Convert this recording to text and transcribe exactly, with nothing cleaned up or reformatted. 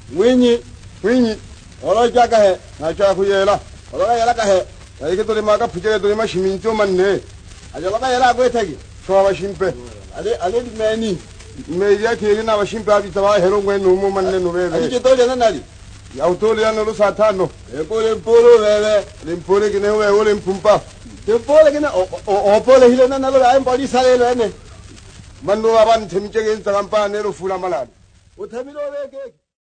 Mwinyi, Mwinyi. olo jaka he. Na cha kuyela. Olo ka yela ka he. Ya ike tole maka pujele tole mashiminto manne. Ajo ka yela ko tagi. Shwa bashimpe. Ale ale di meni. Me ya ke na bashimpe abi tawa hero ngwe no mo manne no bebe. Aji to le nali. Ya utole ya no satano. E ko le polo bebe. Le mpole kine we ole mpumpa. Te polo kine o o polo hile na nalo ai mbodi sale le ne. Mando aban temche gen tarampa ne ro fula malade. O thamilo le ke.